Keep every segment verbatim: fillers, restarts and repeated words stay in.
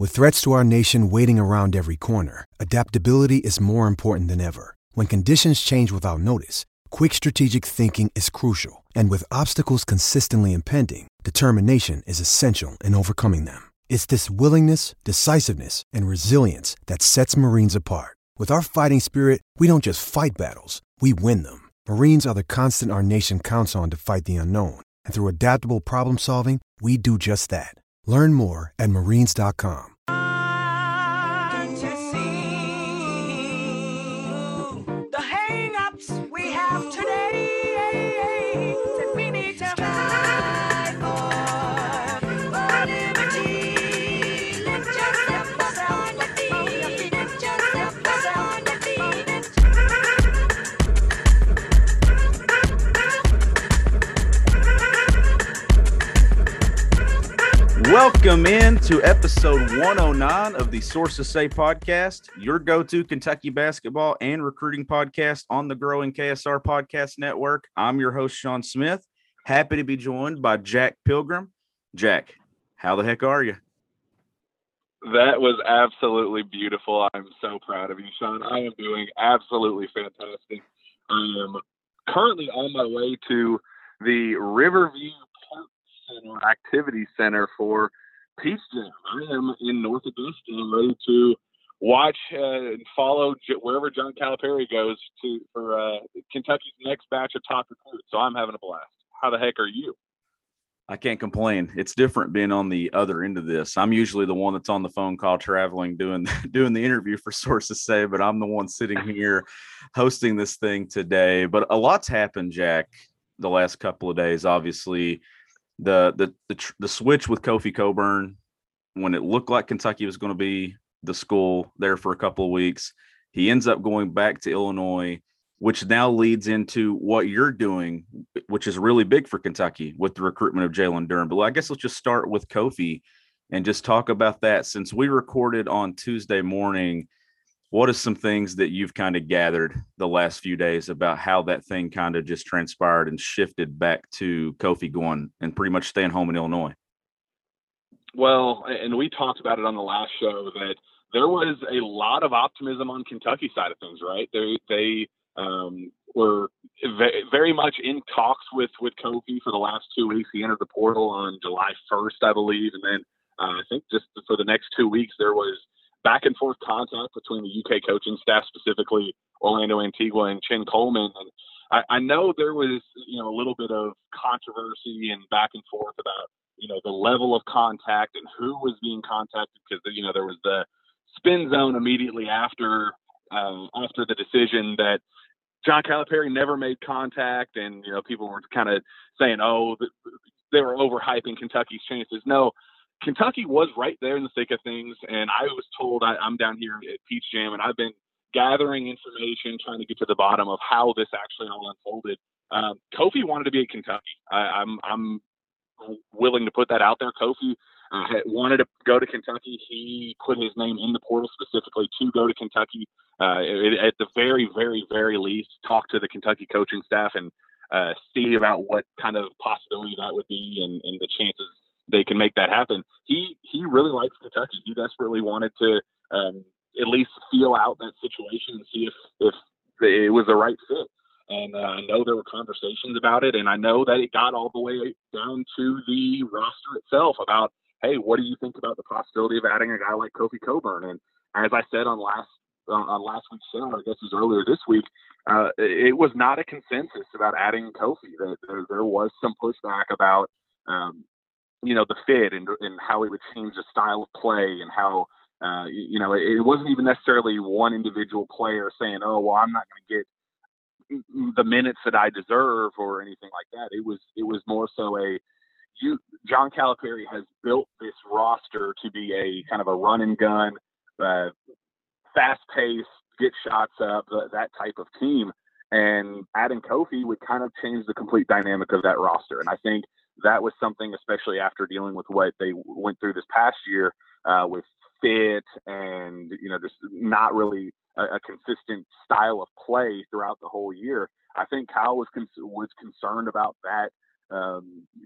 With threats to our nation waiting around every corner, adaptability is more important than ever. When conditions change without notice, quick strategic thinking is crucial. And with obstacles consistently impending, determination is essential in overcoming them. It's this willingness, decisiveness, and resilience that sets Marines apart. With our fighting spirit, we don't just fight battles, we win them. Marines are the constant our nation counts on to fight the unknown. And through adaptable problem solving, we do just that. Learn more at marines dot com. The hang-ups we have today that we need to fight for, for liberty. Lift yourself up, undefeated. Lift yourself up, undefeated. Welcome in to episode one oh nine of the Sources Say podcast, your go-to Kentucky basketball and recruiting podcast on the growing K S R Podcast Network. I'm your host, Sean Smith. Happy to be joined by Jack Pilgrim. Jack, how the heck are you? That was absolutely beautiful. I'm so proud of you, Sean. I am doing absolutely fantastic. I am currently on my way to the Riverview Park Center Activity Center for Peach Jam. I am in North Augusta, ready to watch uh, and follow J- wherever John Calipari goes to for uh, Kentucky's next batch of top recruits. So I'm having a blast. How the heck are you? I can't complain. It's different being on the other end of this. I'm usually the one that's on the phone call traveling, doing doing the interview for Sources Say, but I'm the one sitting here hosting this thing today. But a lot's happened, Jack, the last couple of days. Obviously, the the the, the switch with Kofi Cockburn, when it looked like Kentucky was going to be the school there for a couple of weeks, he ends up going back to Illinois, which now leads into what you're doing, which is really big for Kentucky with the recruitment of Jalen Durham. But I guess let's just start with Kofi and just talk about that. Since we recorded on Tuesday morning, what are some things that you've kind of gathered the last few days about how that thing kind of just transpired and shifted back to Kofi going and pretty much staying home in Illinois? Well, and we talked about it on the last show that there was a lot of optimism on Kentucky side of things, right? They, they um, were very much in talks with, with Kofi for the last two weeks. He entered the portal on July first, I believe. And then uh, I think just for the next two weeks, there was back and forth contact between the U K coaching staff, specifically Orlando Antigua and Chin Coleman. And I, I know there was, you know, a little bit of controversy and back and forth about, you know, the level of contact and who was being contacted, because, you know, there was the spin zone immediately after, um, after the decision that John Calipari never made contact. And, you know, people were kind of saying, oh, they were overhyping Kentucky's chances. No, Kentucky was right there in the thick of things, and I was told I, I'm down here at Peach Jam, and I've been gathering information, trying to get to the bottom of how this actually all unfolded. Um, Kofi wanted to be at Kentucky. I, I'm I'm willing to put that out there. Kofi uh, had wanted to go to Kentucky. He put his name in the portal specifically to go to Kentucky. Uh, it, at the very, very, very least, talk to the Kentucky coaching staff and uh, see about what kind of possibility that would be and, and the chances they can make that happen. He he really likes Kentucky. He desperately wanted to um, at least feel out that situation and see if if it was the right fit. And uh, I know there were conversations about it, and I know that it got all the way down to the roster itself about, hey, what do you think about the possibility of adding a guy like Kofi Cockburn? And as I said on last uh, on last week's show, I guess it was earlier this week, uh, it was not a consensus about adding Kofi. There, there, there was some pushback about um, you know, the fit and, and how it would change the style of play and how, uh, you, you know, it, it wasn't even necessarily one individual player saying, oh, well, I'm not going to get the minutes that I deserve or anything like that. It was, it was more so a, you, John Calipari has built this roster to be a kind of a run and gun, uh, fast pace, get shots up, uh, that type of team. And adding Kofi would kind of change the complete dynamic of that roster. And I think that was something, especially after dealing with what they went through this past year uh, with fit and, you know, just not really a, a consistent style of play throughout the whole year. I think Kyle was con- was concerned about that, um,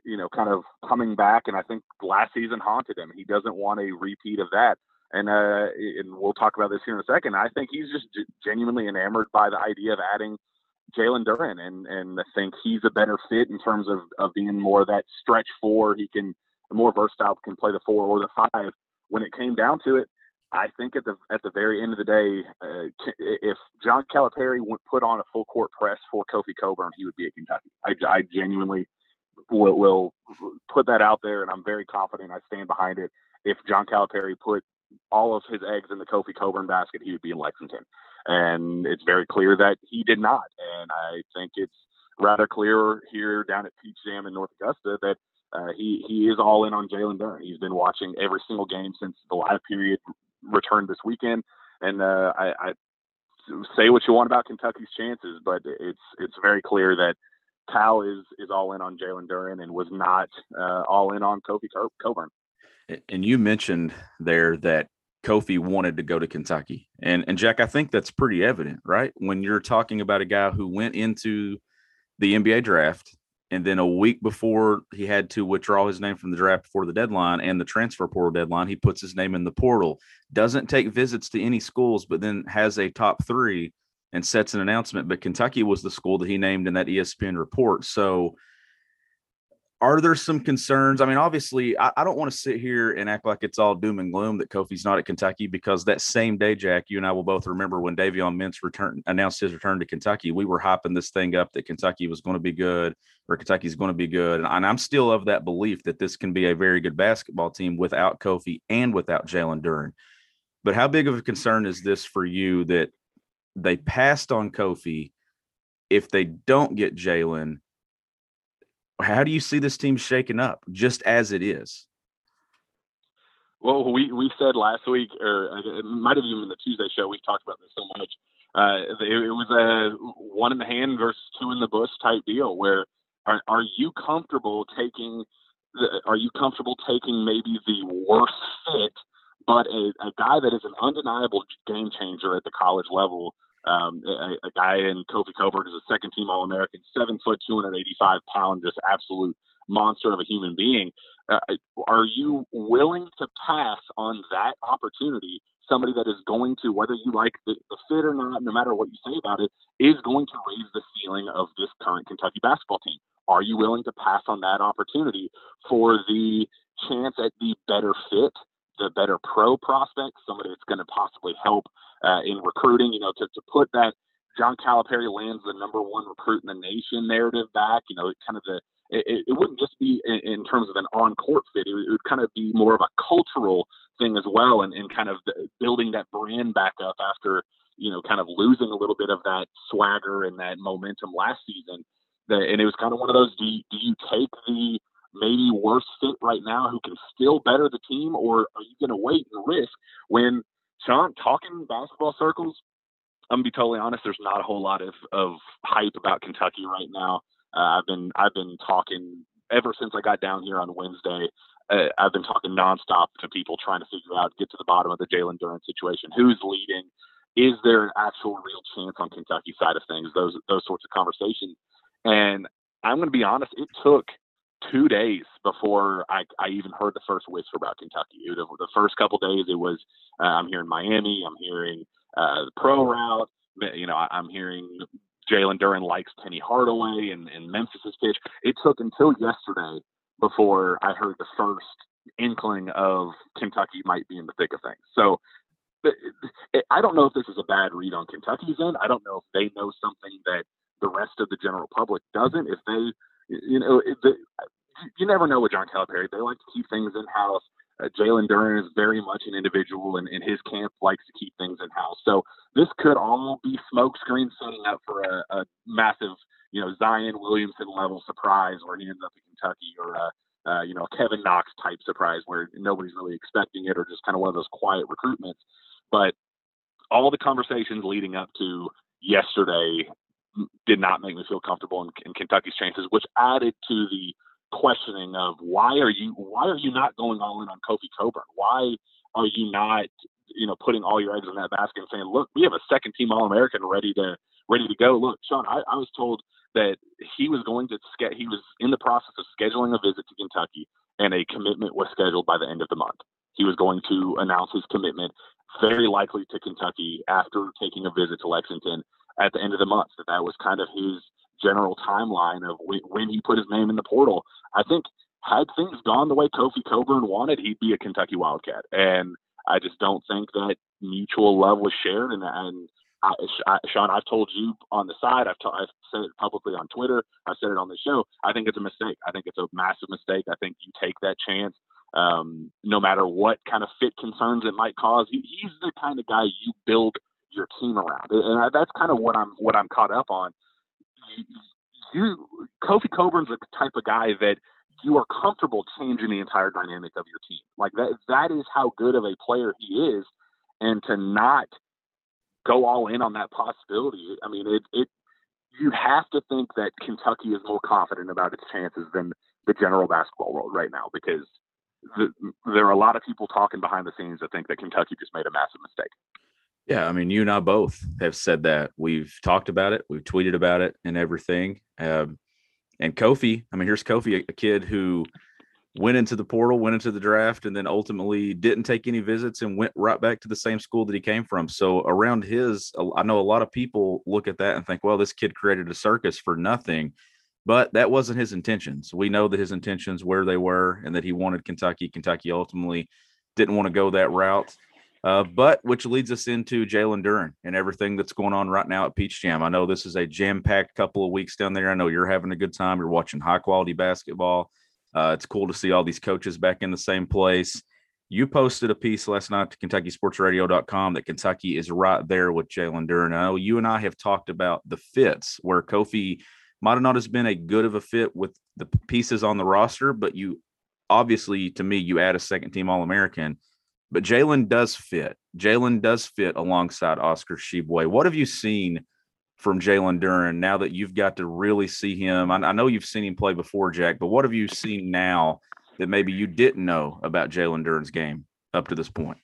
you know, kind of coming back. And I think last season haunted him. He doesn't want a repeat of that. And, uh, and we'll talk about this here in a second. I think he's just genuinely enamored by the idea of adding Jalen Duren, and and I think he's a better fit in terms of, of being more of that stretch four. He can more versatile, can play the four or the five. When it came down to it, I think at the at the very end of the day, uh, if John Calipari would put on a full court press for Kofi Cockburn, he would be at Kentucky. I, I genuinely will, will put that out there, and I'm very confident. I stand behind it. If John Calipari put all of his eggs in the Kofi Cockburn basket, he would be in Lexington. And it's very clear that he did not. And I think it's rather clear here down at Peach Jam in North Augusta that uh, he, he is all in on Jalen Duren. He's been watching every single game since the live period returned this weekend. And uh, I, I say what you want about Kentucky's chances, but it's it's very clear that Cal is is all in on Jalen Duren and was not uh, all in on Kofi Cockburn. And you mentioned there that Kofi wanted to go to Kentucky. And, and Jack, I think that's pretty evident, right? When you're talking about a guy who went into the N B A draft and then a week before he had to withdraw his name from the draft before the deadline and the transfer portal deadline, he puts his name in the portal, doesn't take visits to any schools, but then has a top three and sets an announcement. But Kentucky was the school that he named in that E S P N report. So are there some concerns? I mean, obviously, I, I don't want to sit here and act like it's all doom and gloom that Kofi's not at Kentucky, because that same day, Jack, you and I will both remember when Davion Mintz return, announced his return to Kentucky, we were hyping this thing up that Kentucky was going to be good, or Kentucky's going to be good. And, and I'm still of that belief that this can be a very good basketball team without Kofi and without Jalen Duren. But how big of a concern is this for you that they passed on Kofi? If they don't get Jalen, how do you see this team shaking up just as it is? Well, we, we said last week, or it might have even been the Tuesday show, we talked about this so much. Uh, it, it was a one in the hand versus two in the bush type deal where are, are you comfortable taking the, are you comfortable taking maybe the worst fit, but a, a guy that is an undeniable game changer at the college level. Um, a, a guy in Kofi Cockburn is a second team All-American, seven foot, two hundred eighty-five pound, just absolute monster of a human being. Uh, are you willing to pass on that opportunity? Somebody that is going to, whether you like the, the fit or not, no matter what you say about it, is going to raise the ceiling of this current Kentucky basketball team. Are you willing to pass on that opportunity for the chance at the better fit, the better pro prospect, somebody that's going to possibly help uh, in recruiting, you know, to, to put that John Calipari lands the number one recruit in the nation narrative back, you know, it kind of the, it, it wouldn't just be in, in terms of an on-court fit. It would, it would kind of be more of a cultural thing as well, and, and kind of the, building that brand back up after, you know, kind of losing a little bit of that swagger and that momentum last season. The, and it was kind of one of those, do you, do you take the maybe worse fit right now who can still better the team, or are you going to wait and risk when Sean, talking basketball circles, I'm gonna be totally honest, there's not a whole lot of, of hype about Kentucky right now. Uh, I've been I've been talking ever since I got down here on Wednesday. Uh, I've been talking nonstop to people trying to figure out, get to the bottom of the Jalen Duren situation. Who's leading? Is there an actual real chance on Kentucky side of things? Those those sorts of conversations. And I'm going to be honest, it took two days before I, I even heard the first whisper about Kentucky. It, the first couple days, it was uh, I'm hearing Miami, I'm hearing uh, the pro route. You know, I, I'm hearing Jalen Duren likes Penny Hardaway and, and Memphis's pitch. It took until yesterday before I heard the first inkling of Kentucky might be in the thick of things. So I don't know if this is a bad read on Kentucky's end. I don't know if they know something that the rest of the general public doesn't. If they, you know, the, you never know with John Calipari. They like to keep things in-house. Uh, Jalen Duren is very much an individual, and, and his camp likes to keep things in-house. So this could all be smoke screen setting up for a, a massive, you know, Zion Williamson level surprise where he ends up in Kentucky, or a, uh, you know, Kevin Knox type surprise where nobody's really expecting it, or just kind of one of those quiet recruitments. But all the conversations leading up to yesterday did not make me feel comfortable in, in Kentucky's chances, which added to the questioning of why are you why are you not going all in on Kofi Cockburn? Why are you not you know, putting all your eggs in that basket and saying, look, we have a second team All-American ready to ready to go. Look, Sean, I, I was told that he was going to ske- he was in the process of scheduling a visit to Kentucky, and a commitment was scheduled by the end of the month. He was going to announce his commitment, very likely to Kentucky, after taking a visit to Lexington at the end of the month. That that was kind of his general timeline of when, when he put his name in the portal. I think had things gone the way Kofi Coburn wanted, he'd be a Kentucky Wildcat. And I just don't think that mutual love was shared. And, and I, I, Sean, I've told you on the side, I've, t- I've said it publicly on Twitter, I've said it on the show. I think it's a mistake. I think it's a massive mistake. I think you take that chance. Um, no matter what kind of fit concerns it might cause, he, he's the kind of guy you build your team around, and I, that's kind of what I'm what I'm caught up on. You, you, Kofi Coburn's the type of guy that you are comfortable changing the entire dynamic of your team. Like that, that is how good of a player he is, and to not go all in on that possibility, I mean, it it you have to think that Kentucky is more confident about its chances than the general basketball world right now, because The, there are a lot of people talking behind the scenes that think that Kentucky just made a massive mistake. Yeah, I mean, you and I both have said that. We've talked about it. We've tweeted about it and everything. Um, and Kofi, I mean, here's Kofi, a, a kid who went into the portal, went into the draft, and then ultimately didn't take any visits and went right back to the same school that he came from. So around his, I know a lot of people look at that and think, well, this kid created a circus for nothing. But that wasn't his intentions. We know that his intentions, where they were, and that he wanted Kentucky. Kentucky ultimately didn't want to go that route. Uh, but which leads us into Jalen Duren and everything that's going on right now at Peach Jam. I know this is a jam-packed couple of weeks down there. I know you're having a good time. You're watching high-quality basketball. Uh, it's cool to see all these coaches back in the same place. You posted a piece last night to Kentucky Sports Radio dot com that Kentucky is right there with Jalen Duren. I know you and I have talked about the fits where Kofi – might have not has been a good of a fit with the pieces on the roster, but you obviously, to me, you add a second team All-American, but Jalen does fit. Jalen does fit alongside Oscar Tshiebwe. What have you seen from Jalen Duren now that you've got to really see him? I, I know you've seen him play before, Jack, but what have you seen now that maybe you didn't know about Jalen Duren's game up to this point?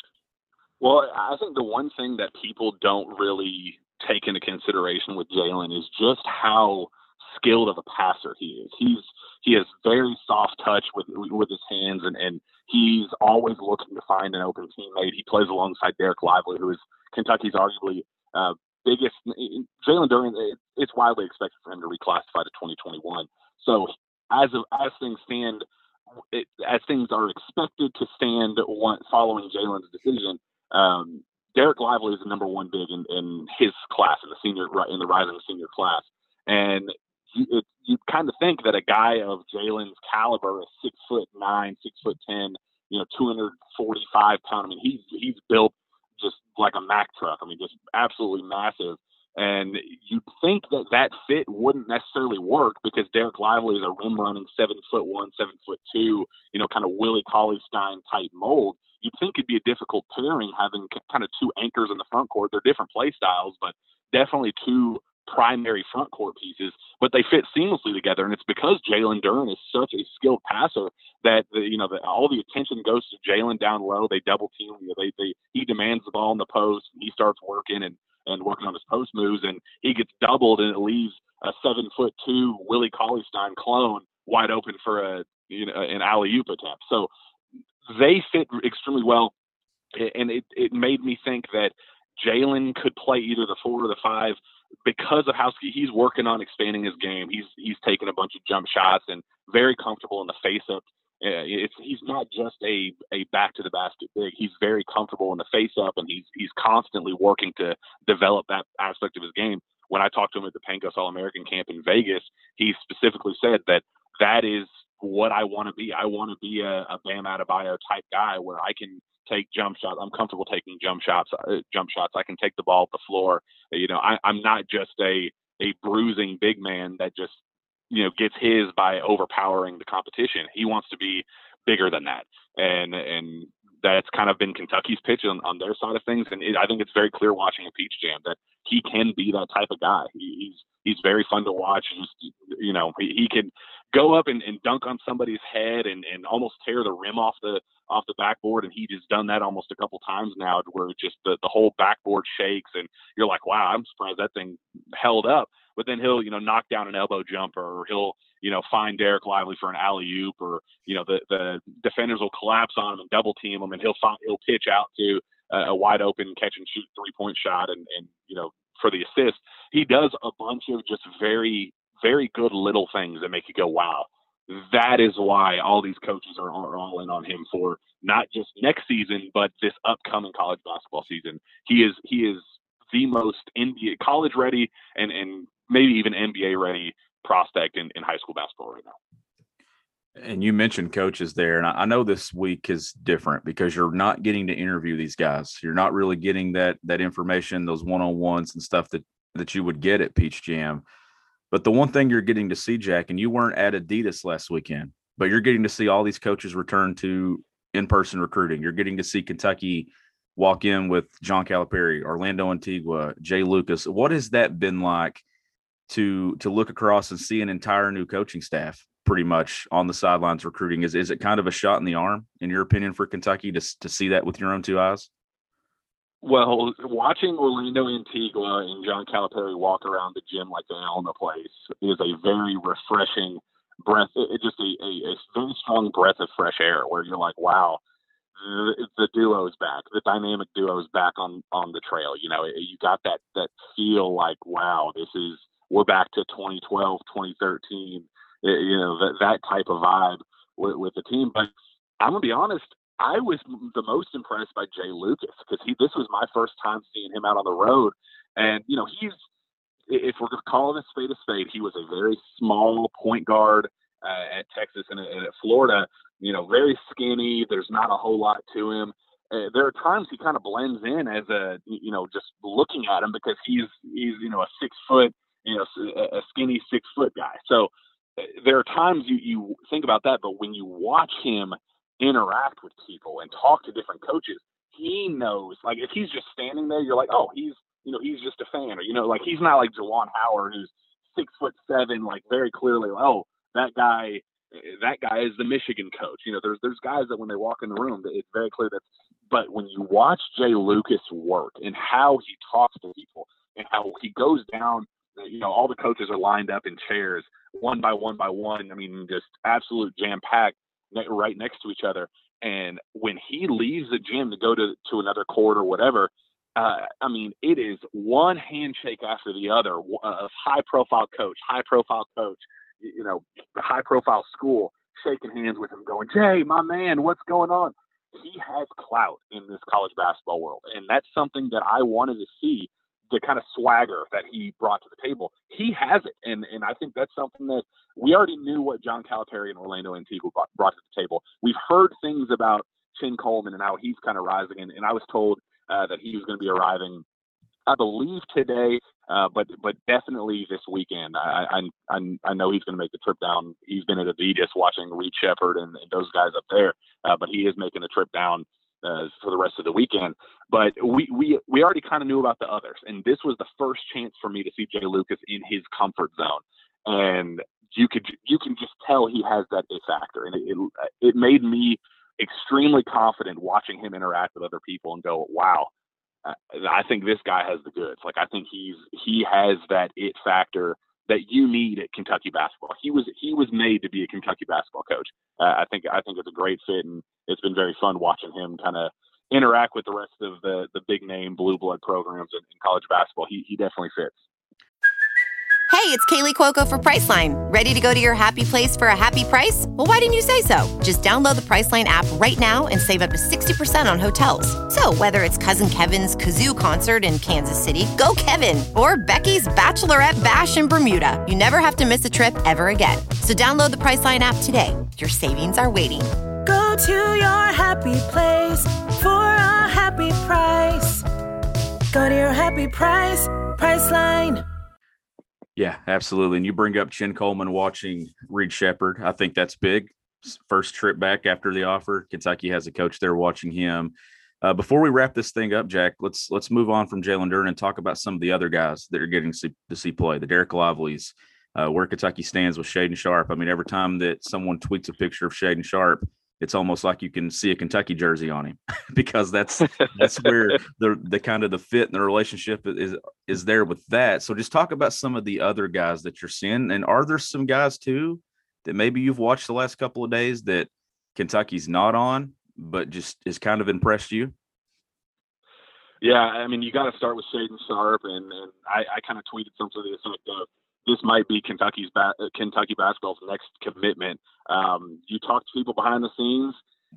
Well, I think the one thing that people don't really take into consideration with Jalen is just how skilled of a passer he is. He's he has very soft touch with with his hands, and, and he's always looking to find an open teammate. He plays alongside Derek Lively, who is Kentucky's arguably uh, biggest. Jalen Duren, it's widely expected for him to reclassify to twenty twenty-one. So as of, as things stand, it, as things are expected to stand one, following Jalen's decision, um, Derek Lively is the number one big in, in his class, in the senior, in the rising senior class. And you, it, you kind of think that a guy of Jalen's caliber, a six foot nine, six foot ten, you know, two hundred forty-five pound. I mean, he's, he's built just like a Mack truck. I mean, just absolutely massive. And you'd think that that fit wouldn't necessarily work because Derek Lively is a rim running seven foot one, seven foot two, you know, kind of Willie Cauley-Stein type mold. You'd think it'd be a difficult pairing having kind of two anchors in the front court. They're different play styles, but definitely two primary front court pieces, but they fit seamlessly together. And it's because Jalen Duren is such a skilled passer that the, you know, the, all the attention goes to Jalen down low. They double team. You know, they, they, he demands the ball in the post. He starts working and, and working on his post moves, and he gets doubled, and it leaves a seven foot two Willie Cauley-Stein clone wide open for a, you know, an alley-oop attempt. So they fit extremely well. And it, it made me think that Jalen could play either the four or the five because of how he's working on expanding his game. He's he's taking a bunch of jump shots and very comfortable in the face-up. It's he's not just a a back to the basket big. He's very comfortable in the face-up, and he's he's constantly working to develop that aspect of his game. When I talked to him at the Pangos All-American camp in Vegas, he specifically said that that is what I want to be. I want to be a, a Bam Adebayo type guy where I can take jump shots. I'm comfortable taking jump shots. Uh, jump shots. I can take the ball at the floor. You know, I, I'm not just a a bruising big man that just, you know, gets his by overpowering the competition. He wants to be bigger than that. And and that's kind of been Kentucky's pitch on, on their side of things. And it, I think it's very clear watching a Peach Jam that he can be that type of guy. He, he's he's very fun to watch. Just, you know, he, he can go up and, and dunk on somebody's head and, and almost tear the rim off the off the backboard. And he just done that almost a couple times now, to where just the, the whole backboard shakes and you're like, wow, I'm surprised that thing held up. But then he'll, you know, knock down an elbow jumper, or he'll, you know, find Derek Lively for an alley-oop, or, you know, the, the defenders will collapse on him and double team him, and he'll find, he'll pitch out to a, a wide open catch and shoot three-point shot and, and, you know, for the assist. He does a bunch of just very, very good little things that make you go, wow. That is why all these coaches are, are all in on him for not just next season, but this upcoming college basketball season. He is, he is the most N B A college ready and, and maybe even N B A ready prospect in, in high school basketball right now. And you mentioned coaches there, and I know this week is different because you're not getting to interview these guys. You're not really getting that that information, those one-on-ones and stuff that that you would get at Peach Jam. But the one thing you're getting to see, Jack, and you weren't at Adidas last weekend, but you're getting to see all these coaches return to in-person recruiting. You're getting to see Kentucky walk in with John Calipari, Orlando Antigua, Jay Lucas. What has that been like to to look across and see an entire new coaching staff pretty much on the sidelines recruiting? Is is it kind of a shot in the arm, in your opinion, for Kentucky to to see that with your own two eyes? Well, watching Orlando Antigua and John Calipari walk around the gym like they own the place is a very refreshing breath. It just a, a, a very strong breath of fresh air, where you're like, wow, the, the duo is back. The dynamic duo is back on, on the trail. You know, you got that, that feel like, wow, this is, we're back to twenty twelve, twenty thirteen, you know, that, that type of vibe with, with the team. But I'm going to be honest, I was the most impressed by Jay Lucas, because he, this was my first time seeing him out on the road. And, you know, he's, if we're going to call it a spade a spade, he was a very small point guard uh, at Texas and, and at Florida, you know, very skinny. There's not a whole lot to him. Uh, there are times he kind of blends in as a, you know, just looking at him, because he's, he's, you know, a six foot, you know, a skinny six foot guy. So uh, there are times you, you think about that, but when you watch him interact with people and talk to different coaches, he knows, like, if he's just standing there, you're like, oh, he's, you know, he's just a fan, or, you know, like, he's not like Juwan Howard, who's six foot seven, like, very clearly, like, oh, that guy, that guy is the Michigan coach. You know, there's, there's guys that when they walk in the room, it's very clear that, but when you watch Jay Lucas work and how he talks to people and how he goes down, you know, all the coaches are lined up in chairs, one by one by one. I mean, just absolute jam packed, right next to each other. And when he leaves the gym to go to, to another court or whatever, uh, I mean, it is one handshake after the other of high profile coach, high profile coach, you know, high profile school, shaking hands with him going, Jay, my man, what's going on? He has clout in this college basketball world. And that's something that I wanted to see, the kind of swagger that he brought to the table. He has it. And and I think that's something that we already knew what John Calipari and Orlando Antigua brought, brought to the table. We've heard things about Chin Coleman and how he's kind of rising. And, and I was told uh, that he was going to be arriving, I believe today, uh, but but definitely this weekend. I I, I, I know he's going to make the trip down. He's been at Adidas watching Reed Shepherd and, and those guys up there, uh, but he is making the trip down Uh, for the rest of the weekend. But we we we already kind of knew about the others, and this was the first chance for me to see Jay Lucas in his comfort zone, and you could you can just tell he has that it factor, and it it, it made me extremely confident watching him interact with other people and go, wow, uh, I think this guy has the goods. Like, I think he's he has that it factor that you need at Kentucky basketball. He was he was made to be a Kentucky basketball coach. Uh, I think I think it's a great fit, and it's been very fun watching him kind of interact with the rest of the the big name blue blood programs in, in college basketball. He he definitely fits. Hey, it's Kaylee Cuoco for Priceline. Ready to go to your happy place for a happy price? Well, why didn't you say so? Just download the Priceline app right now and save up to sixty percent on hotels. So whether it's Cousin Kevin's Kazoo Concert in Kansas City, go Kevin, or Becky's Bachelorette Bash in Bermuda, you never have to miss a trip ever again. So download the Priceline app today. Your savings are waiting. Go to your happy place for a happy price. Go to your happy price, Priceline. Yeah, absolutely. And you bring up Chin Coleman watching Reed Shepherd. I think that's big. first trip back after the offer. Kentucky has a coach there watching him. Uh, before we wrap this thing up, Jack, let's let's move on from Jalen Duren and talk about some of the other guys that are getting to see, to see play. The Derek Lively's, uh, where Kentucky stands with Shaedon Sharpe. I mean, every time that someone tweets a picture of Shaedon Sharpe, it's almost like you can see a Kentucky jersey on him because that's that's where the the kind of the fit and the relationship is is there with that. So just talk about some of the other guys that you're seeing, and are there some guys too that maybe you've watched the last couple of days that Kentucky's not on, but just is kind of impressed you? Yeah, I mean, you got to start with Shaedon Sharpe, and, and I, I kind of tweeted something to the effect of, this might be Kentucky's ba- Kentucky basketball's next commitment. Um, you talk to people behind the scenes.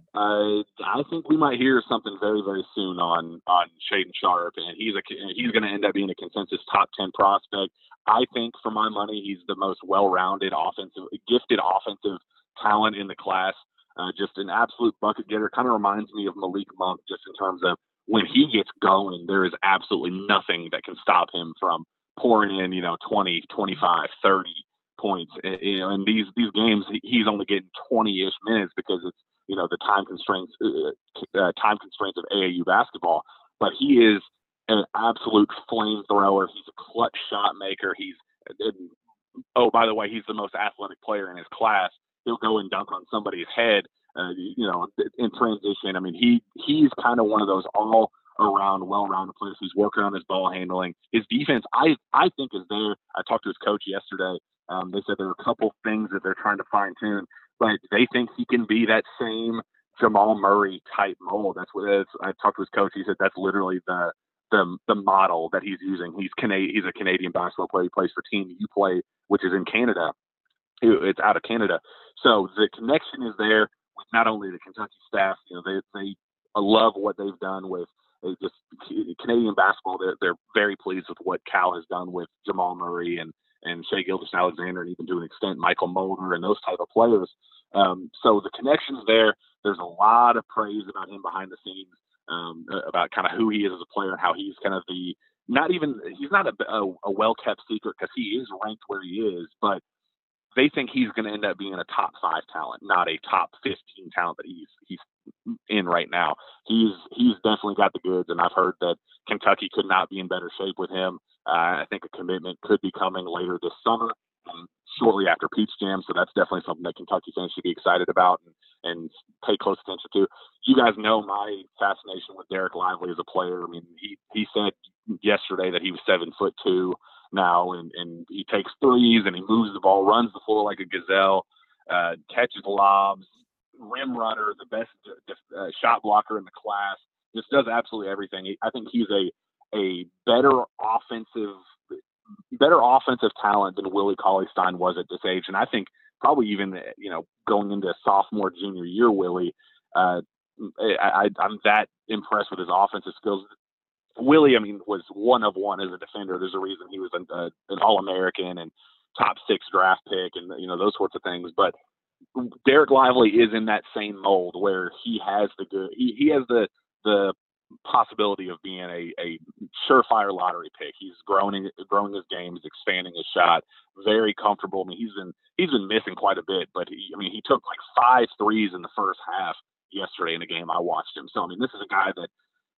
Uh, I think we might hear something very, very soon on on Shaedon Sharpe, and he's a he's going to end up being a consensus top ten prospect. I think, for my money, he's the most well-rounded offensive, gifted offensive talent in the class. Uh, just an absolute bucket getter. Kind of reminds me of Malik Monk, just in terms of when he gets going, there is absolutely nothing that can stop him from pouring in, you know, twenty, twenty-five, thirty points. You know, in these, these games, he's only getting twenty-ish minutes because it's, you know, the time constraints, uh, uh, time constraints of A A U basketball. But he is an absolute flamethrower. He's a clutch shot maker. He's, and, oh, by the way, he's the most athletic player in his class. He'll go and dunk on somebody's head, uh, you know, in transition. I mean, he he's kind of one of those all around, well-rounded players. He's working on his ball handling. His defense, I I think, is there. I talked to his coach yesterday. Um, they said there are a couple things that they're trying to fine-tune, but they think he can be that same Jamal Murray type mold. That's what it is. I talked to his coach. He said that's literally the the the model that he's using. He's Cana- He's a Canadian basketball player. He plays for Team U Play, which is in Canada. It's out of Canada. So the connection is there with not only the Kentucky staff. You know, they they love what they've done with They just Canadian basketball. They're they're very pleased with what Cal has done with Jamal Murray and and Shai Gilgeous-Alexander, and even to an extent Michael Mulder and those type of players. Um, so the connection's there. There's a lot of praise about him behind the scenes, um, about kind of who he is as a player and how he's kind of the not even he's not a, a, a well kept secret because he is ranked where he is, but they think he's going to end up being a top five talent, not a top fifteen talent that he's he's in right now. He's he's definitely got the goods, and I've heard that Kentucky could not be in better shape with him. Uh, I think a commitment could be coming later this summer, um, shortly after Peach Jam. So that's definitely something that Kentucky fans should be excited about and, and pay close attention to. You guys know my fascination with Derek Lively as a player. I mean, he he said yesterday that he was seven foot two now, and, and he takes threes and he moves the ball, runs the floor like a gazelle, uh, catches lobs, rim runner, the best uh, shot blocker in the class. Just does absolutely everything. I think he's a a better offensive, better offensive talent than Willie Cauley-Stein was at this age, and I think probably even you know going into sophomore, junior year, Willie, uh, I, I, I'm that impressed with his offensive skills. Willie, I mean, was one of one as a defender. There's a reason he was an, uh, an All-American and top six draft pick, and you know those sorts of things. But Derek Lively is in that same mold where he has the good. He, he has the the possibility of being a, a surefire lottery pick. He's growing growing his game. He's expanding his shot. Very comfortable. I mean, he's been he's been missing quite a bit, but he, I mean, he took like five threes in the first half yesterday in a game I watched him. So I mean, this is a guy that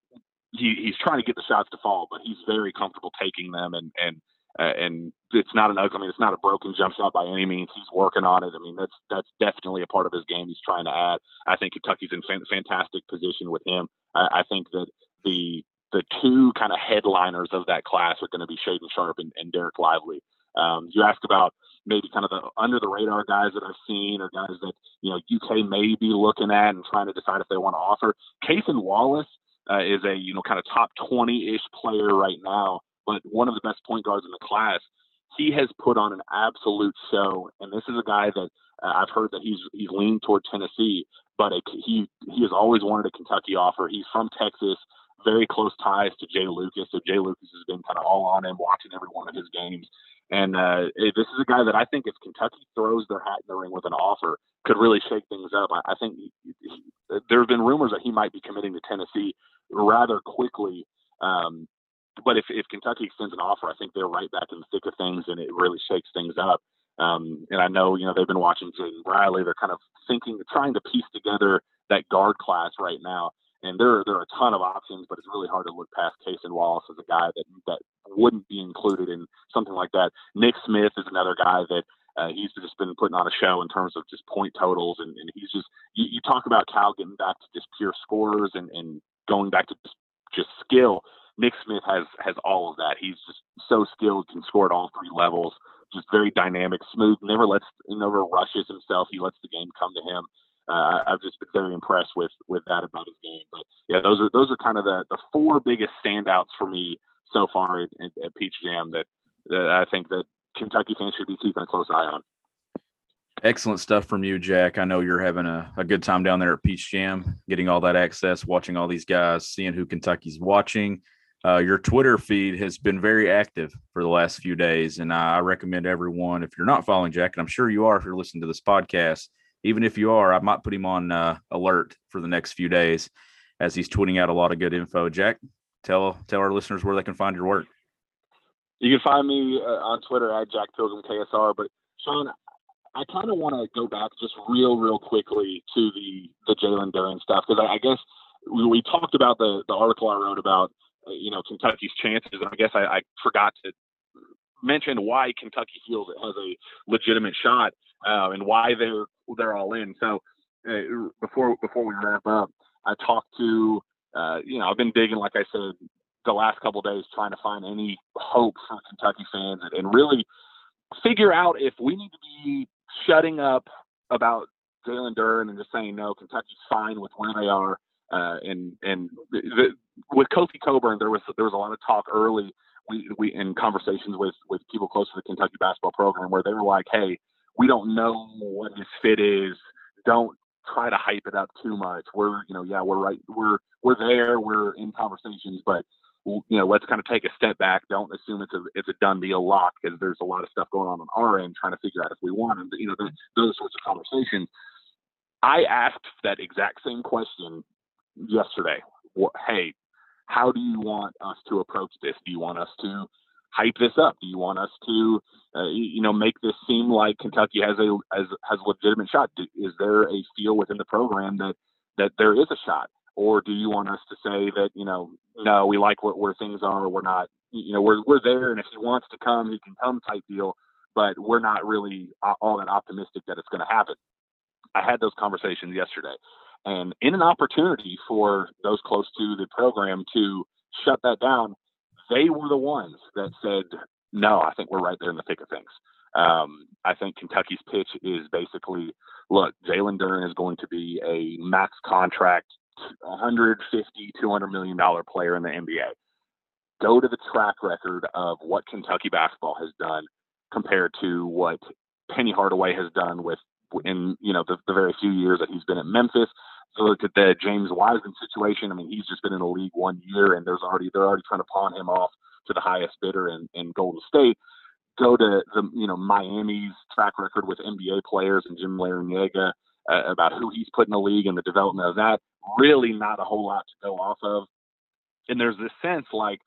he, he's trying to get the shots to fall, but he's very comfortable taking them, and and uh, and it's not an ugly. I mean, it's not a broken jump shot by any means. He's working on it. I mean, that's that's definitely a part of his game he's trying to add. I think Kentucky's in fan, fantastic position with him. I, I think that the the two kind of headliners of that class are going to be Shaedon Sharpe and, and Derek Lively. Um, you asked about maybe kind of the under the radar guys that I've seen, or guys that you know U K may be looking at and trying to decide if they want to offer. Cason Wallace uh, is a you know kind of top twenty-ish player right now, but one of the best point guards in the class. He has put on an absolute show, and this is a guy that uh, I've heard that he's he's leaned toward Tennessee, but a, he he has always wanted a Kentucky offer. He's from Texas, very close ties to Jay Lucas, so Jay Lucas has been kind of all on him, watching every one of his games. And uh, this is a guy that I think if Kentucky throws their hat in the ring with an offer, could really shake things up. I, I think he, he, there have been rumors that he might be committing to Tennessee rather quickly. Um, But if, if Kentucky extends an offer, I think they're right back in the thick of things, and it really shakes things up. Um, and I know, you know, they've been watching Jaden Bradley. They're kind of thinking, trying to piece together that guard class right now. And there, there are a ton of options, but it's really hard to look past Cason Wallace as a guy that, that wouldn't be included in something like that. Nick Smith is another guy that uh, he's just been putting on a show in terms of just point totals. And, and he's just, you, you talk about Cal getting back to just pure scorers and, and going back to just, just skill. Nick Smith has, has all of that. He's just so skilled, can score at all three levels, just very dynamic, smooth, never lets, never rushes himself. He lets the game come to him. Uh, I've just been very impressed with, with that about his game. But yeah, those are, those are kind of the, the four biggest standouts for me so far at, at Peach Jam that, that I think that Kentucky fans should be keeping a close eye on. Excellent stuff from you, Jack. I know you're having a, a good time down there at Peach Jam, getting all that access, watching all these guys, seeing who Kentucky's watching. Uh, your Twitter feed has been very active for the last few days, and I recommend everyone, if you're not following Jack, and I'm sure you are if you're listening to this podcast, even if you are, I might put him on uh, alert for the next few days as he's tweeting out a lot of good info. Jack, tell tell our listeners where they can find your work. You can find me uh, on Twitter at Jack Pilgrim K S R. But Sean, I kind of want to go back just real, real quickly to the the Jalen Duren stuff, because I, I guess we, we talked about the the article I wrote about uh, you know Kentucky's chances, and I guess I, I forgot to mention why Kentucky feels it has a legitimate shot uh, and why they're they're all in. So uh, before before we wrap up, I talked to uh, you know I've been digging, like I said, the last couple of days, trying to find any hope for Kentucky fans and, and really figure out if we need to be shutting up about Jalen Duren and just saying, no, Kentucky's fine with where they are. Uh, and and the, with Kofi Coburn, there was there was a lot of talk early we, we in conversations with, with people close to the Kentucky basketball program where they were like, hey, we don't know what his fit is. Don't try to hype it up too much. We're, you know, yeah, we're right. We're, we're there. We're in conversations, but you know, let's kind of take a step back. Don't assume it's a, it's a done deal lock, because there's a lot of stuff going on on our end trying to figure out if we want him. You know, those, those sorts of conversations. I asked that exact same question yesterday. What, hey, how do you want us to approach this? Do you want us to hype this up? Do you want us to, uh, you know, make this seem like Kentucky has a has, has a legitimate shot? Is there a feel within the program that that there is a shot? Or do you want us to say that, you know, no, we like what, where things are. We're not, you know, we're we're there, and if he wants to come, he can come type deal. But we're not really all that optimistic that it's going to happen. I had those conversations yesterday, and in an opportunity for those close to the program to shut that down, they were the ones that said, no, I think we're right there in the thick of things. Um, I think Kentucky's pitch is basically, look, Jalen Duren is going to be a max contract, one hundred fifty, two hundred million dollars player in the N B A. Go to the track record of what Kentucky basketball has done compared to what Penny Hardaway has done with in, you know, the, the very few years that he's been at Memphis. So look at the James Wiseman situation. I mean, he's just been in the league one year, and there's already they're already trying to pawn him off to the highest bidder in, in Golden State. Go to the, you know, Miami's track record with N B A players and Jim Larrañaga uh, about who he's put in the league and the development of that. Really not a whole lot to go off of. And there's this sense like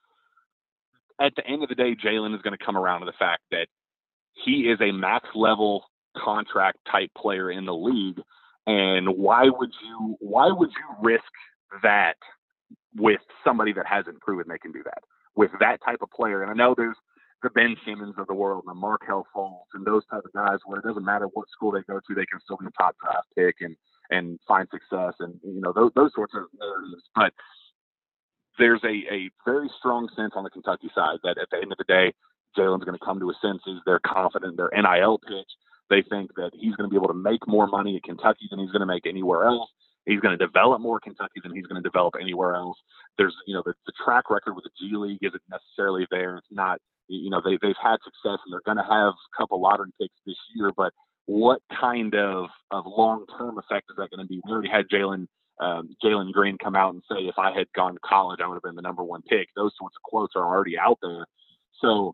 at the end of the day, Jalen is going to come around to the fact that he is a max level contract type player in the league. And why would you, why would you risk that with somebody that hasn't proven they can do that with that type of player? And I know there's the Ben Simmons of the world and the Markelle Fultz and those type of guys where it doesn't matter what school they go to, they can still be a top draft pick and, and find success and, you know, those, those sorts of narratives. But there's a, a very strong sense on the Kentucky side that at the end of the day, Jalen's going to come to his senses. They're confident in their N I L pitch. They think that he's going to be able to make more money at Kentucky than he's going to make anywhere else. He's going to develop more Kentucky than he's going to develop anywhere else. There's, you know, the, the track record with the G League isn't necessarily there. It's not, you know, they, they've had success and they're going to have a couple lottery picks this year, but what kind of, of long-term effect is that going to be? We already had Jalen um, Jalen Green come out and say, if I had gone to college, I would have been the number one pick. Those sorts of quotes are already out there. So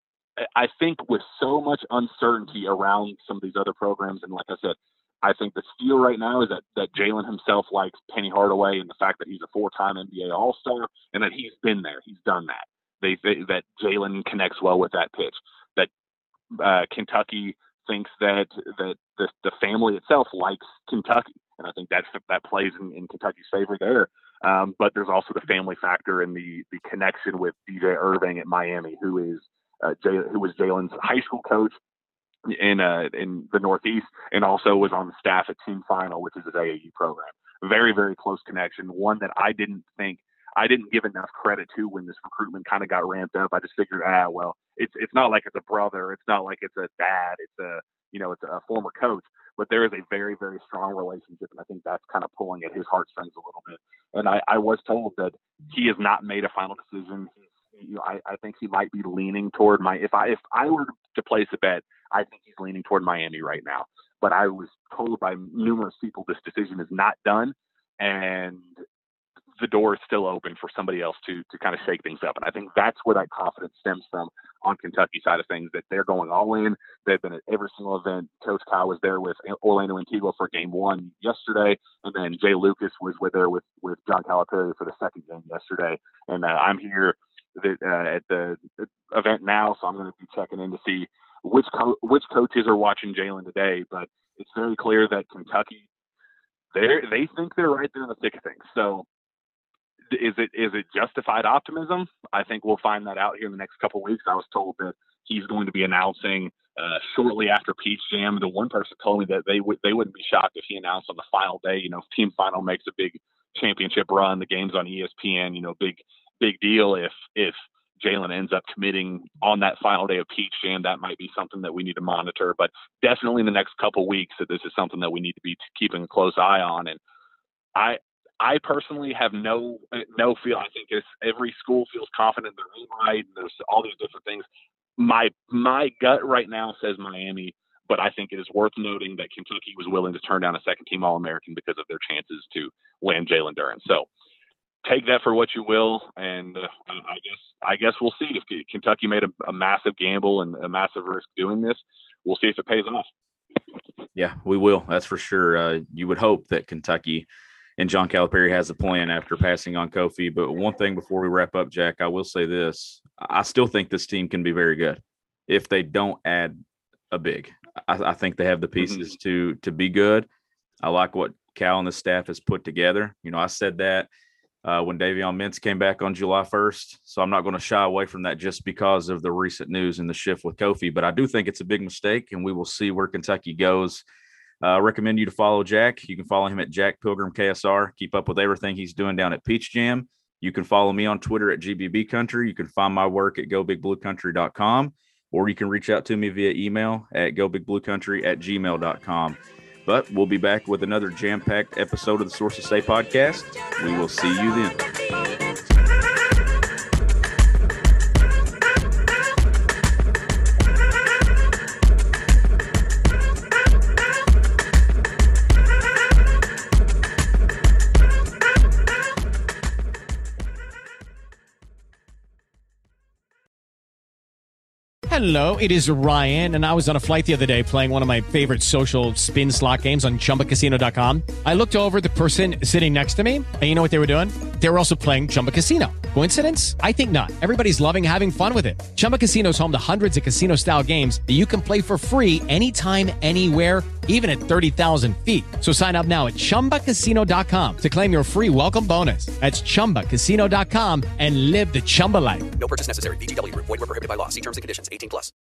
I think with so much uncertainty around some of these other programs, and like I said, I think the feel right now is that, that Jalen himself likes Penny Hardaway and the fact that he's a four-time N B A All-Star and that he's been there. He's done that. They, they that Jalen connects well with that pitch. That uh, Kentucky thinks that that the, the family itself likes Kentucky, and I think that that plays in, in Kentucky's favor there. Um, but there's also the family factor and the the connection with D J Irving at Miami, who is uh, Jay, who was Jalen's high school coach in uh, in the Northeast, and also was on the staff at Team Final, which is his A A U program. Very, very close connection. One that I didn't think I didn't give enough credit to when this recruitment kind of got ramped up. I just figured, ah, well, it's it's not like it's a brother, it's not like it's a dad, it's a you know, it's a former coach. But there is a very, very strong relationship, and I think that's kind of pulling at his heartstrings a little bit. And I, I was told that he has not made a final decision. He, you know, I, I think he might be leaning toward my. If I if I were to place a bet, I think he's leaning toward Miami right now. But I was told by numerous people this decision is not done, and the door is still open for somebody else to to kind of shake things up. And I think that's where that confidence stems from on Kentucky side of things, that they're going all in. They've been at every single event. Coach Kyle was there with Orlando Antigua for game one yesterday, and then Jay Lucas was with there with, with John Calipari for the second game yesterday. And uh, I'm here the, uh, at the event now, so I'm going to be checking in to see which co- which coaches are watching Jalen today. But it's very clear that Kentucky, they they think they're right there in the thick of things. So Is it is it justified optimism? I think we'll find that out here in the next couple of weeks. I was told that he's going to be announcing uh, shortly after Peach Jam. The one person told me that they would they wouldn't be shocked if he announced on the final day. You know, if Team Final makes a big championship run, the game's on E S P N. You know, big big deal. If if Jalen ends up committing on that final day of Peach Jam, that might be something that we need to monitor. But definitely in the next couple of weeks, that this is something that we need to be keeping a close eye on. And I. I personally have no no feel. I think it's, every school feels confident in their own right, and there's all these different things. My my gut right now says Miami, but I think it is worth noting that Kentucky was willing to turn down a second-team All-American because of their chances to land Jalen Duren. So take that for what you will, and uh, I guess I guess we'll see if Kentucky made a, a massive gamble and a massive risk doing this. We'll see if it pays off. Yeah, we will. That's for sure. Uh, you would hope that Kentucky and John Calipari has a plan after passing on Kofi. But one thing before we wrap up, Jack, I will say this. I still think this team can be very good if they don't add a big. I, I think they have the pieces mm-hmm. to to be good. I like what Cal and the staff has put together. You know, I said that uh, when Davion Mintz came back on July first. So I'm not going to shy away from that just because of the recent news and the shift with Kofi. But I do think it's a big mistake, and we will see where Kentucky goes. I uh, recommend you to follow Jack. You can follow him at Jack Pilgrim K S R. Keep up with everything he's doing down at Peach Jam. You can follow me on Twitter at G B B Country. You can find my work at go big blue country dot com, or you can reach out to me via email at go big blue country at gmail dot com. But we'll be back with another jam-packed episode of the Sources Say podcast. We will see you then. Hello, it is Ryan, and I was on a flight the other day playing one of my favorite social spin slot games on chumba casino dot com. I looked over at the person sitting next to me, and you know what they were doing? They were also playing Chumba Casino. Coincidence? I think not. Everybody's loving having fun with it. Chumba Casino is home to hundreds of casino-style games that you can play for free anytime, anywhere, even at thirty thousand feet. So sign up now at chumba casino dot com to claim your free welcome bonus. That's chumba casino dot com and live the Chumba life. No purchase necessary. V G W. Void where prohibited by law. See terms and conditions. eighteen plus.